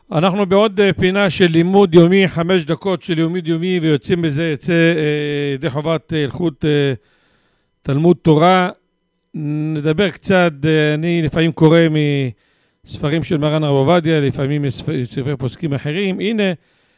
אנחנו בעוד פינה של לימוד יומי, 5 דקות של לימוד יומי, ויוצאים בזה, יצא ידי חובת הלכות תלמוד תורה. נדבר קצת, אני לפעמים קורא מספרים של מרן הרב עובדיה, לפעמים מספרי פוסקים אחרים. הנה,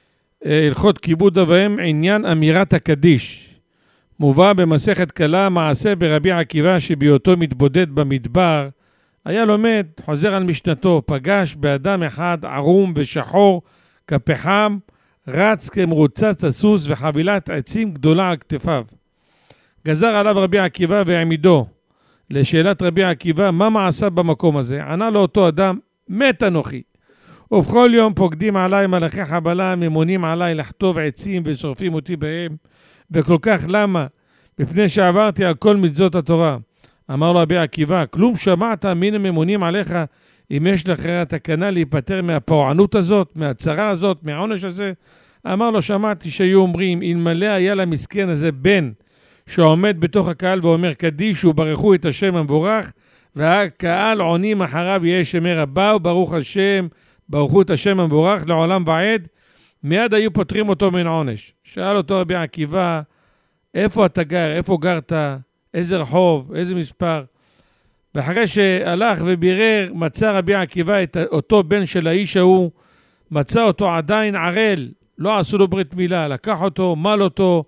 הלכות כיבוד אב ואם, עניין אמירת הקדיש. מובא במסכת קלה, מעשה ברבי עקיבא שבהיותו מתבודד במדבר, היה לומד, חוזר על משנתו, פגש באדם אחד ערום ושחור כפחם, רץ כמרוצץ הסוס וחבילת עצים גדולה על כתפיו. גזר עליו רבי עקיבא והעמידו. לשאלת רבי עקיבא, מה מעשה במקום הזה? ענה לו אותו אדם, מת אנוכי. ובכל יום פוקדים עליי מלאכי חבלה, ממונים עליי לחטוב עצים ושורפים אותי בהם. וכל כך למה? מפני שעברתי על כל מצוות התורה. אמר לו רבי עקיבא, כלום שמעת מן הממונים עליך, אם יש לך תקנה להיפטר מהפורענות הזאת, מהצרה הזאת, מהעונש הזה? אמר לו, שמעתי שהיו אומרים, אלמלא היה למסכן הזה בן, שעומד בתוך הקהל ואומר קדיש וברכו את השם המבורך, והקהל עונים אחריו יהיה שמי רבה וברוך השם, ברכו את השם המבורך לעולם ועד, מיד היו פותרים אותו מן עונש. שאל אותו רבי עקיבא, איפה אתה גר? איפה גרת? איזה רחוב? איזה מספר? ואחרי שהלך ובירר, מצא רבי עקיבא את אותו בן של האיש ההוא, מצא אותו עדיין ערל, לא עשו לו ברית מילה, לקח אותו, מל אותו,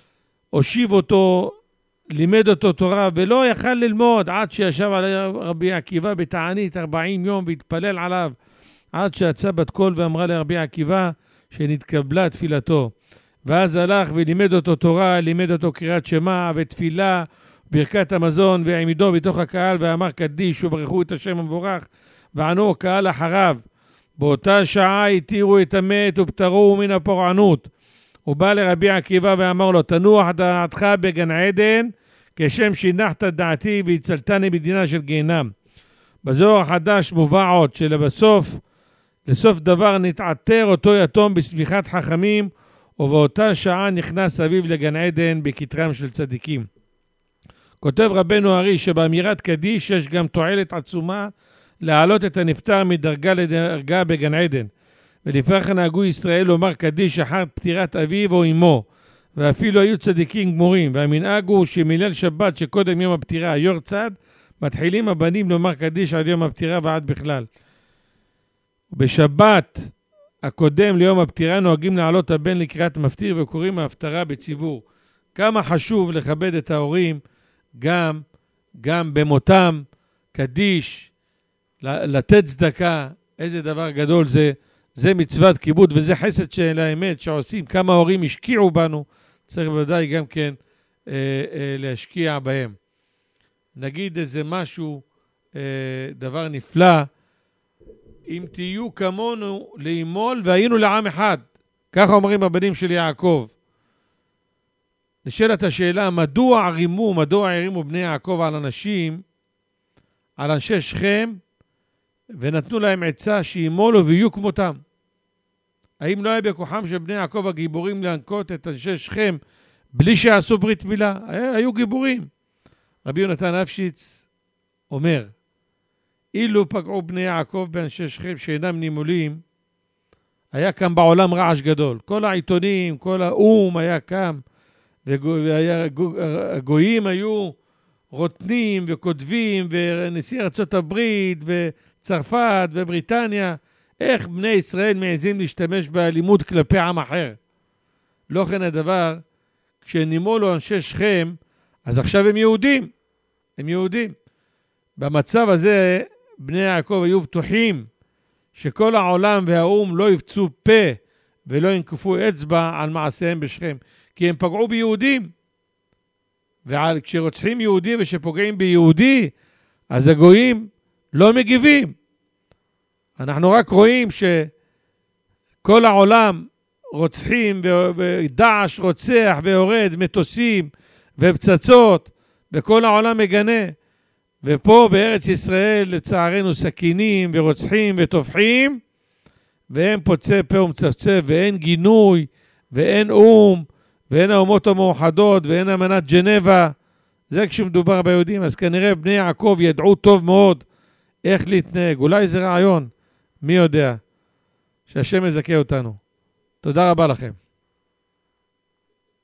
הושיב אותו, לימד אותו תורה, ולא יכל ללמוד עד שישב על רבי עקיבא בתענית 40 יום והתפלל עליו, עד שיצא בת קול ואמרה לרבי עקיבא שנתקבלה תפילתו. ואז הלך ולימד אותו תורה, לימד אותו קריאת שמע ותפילה, ברכת המזון, והעמידו בתוך הקהל ואמר קדיש וברכו את השם המבורך, וענו הקהל אחריו. באותה שעה התירו את המת ופטרו מן הפורענות. הוא בא לרבי עקיבא ואמר לו, תנוח דעתך בגן עדן, כשם שהנחת דעתי והצלתני מדינה של גיהנם. בזוהר החדש מובא עוד שלבסוף, לסוף דבר נתעטר אותו יתום בסמיכת חכמים, ובאותה שעה נכנס אביו לגן עדן בכתרם של צדיקים. כותב רבנו הרי שבאמירת קדיש יש גם תועלת עצומה להעלות את הנפטר מדרגה לדרגה בגן עדן. ולפרח נהגו ישראל לומר קדיש אחר פטירת אביו או אמו, ואפילו היו צדיקים גמורים. והמנהג הוא שמליל שבת שקודם יום הפטירה יור צד, מתחילים הבנים לומר קדיש עד יום הפטירה ועד בכלל. בשבת הקודם ליום הפטירה נוהגים לעלות הבן לקראת מפטיר וקוראים ההפטרה בציבור. כמה חשוב לכבד את ההורים גם במותם, קדיש, לתת צדקה, איזה דבר גדול זה. זה מצוות כיבוד וזה חסד של האמת שעושים. כמה הורים השקיעו בנו, צריך בוודאי גם כן להשקיע בהם. נגיד איזה משהו, דבר נפלא, אם תהיו כמונו לאמול והיינו לעם אחד. ככה אומרים הבנים של יעקב. נשאלת השאלה, מדוע הרימו בני יעקב על אנשים, על אנשי שכם, ונתנו להם עצה שימולו ויהיו כמותם? האם לא היה בכוחם של בני יעקב הגיבורים להנקות את אנשי שכם בלי שעשו ברית מילה? היו גיבורים. רבי יונתן אפשיץ אומר, אילו פגעו בני יעקב באנשי שכם שאינם נימולים, היה קם בעולם רעש גדול. כל העיתונים, כל האום היה קם, והגויים היו רוטנים וכותבים, ונשיא ארצות הברית וצרפת ובריטניה, איך בני ישראל מעזים להשתמש באלימות כלפי עם אחר. לא כן הדבר, כשנימולו אנשי שכם, אז עכשיו הם יהודים. במצב הזה בני יעקב היו בטוחים שכל העולם והאום לא יפצו פה ולא ינקפו אצבע על מעשיהם בשכם, כי הם פגעו ביהודים. וכשרוצחים יהודי ושפוגעים ביהודי, אז הגויים לא מגיבים. אנחנו רק רואים שכל העולם רוצחים, ודעש רוצח ויורד מטוסים ופצצות, וכל העולם מגנה. ופה בארץ ישראל לצערנו סכינים ורוצחים וטובחים, והם פוצה פה ומצפצף, ואין גינוי, ואין אום, ואין האומות המאוחדות, ואין אמנת ג'נבה. זה כשמדובר ביהודים. אז כנראה בני יעקב ידעו טוב מאוד איך להתנהג. אולי זה רעיון, מי יודע, שהשם יזכה אותנו. תודה רבה לכם.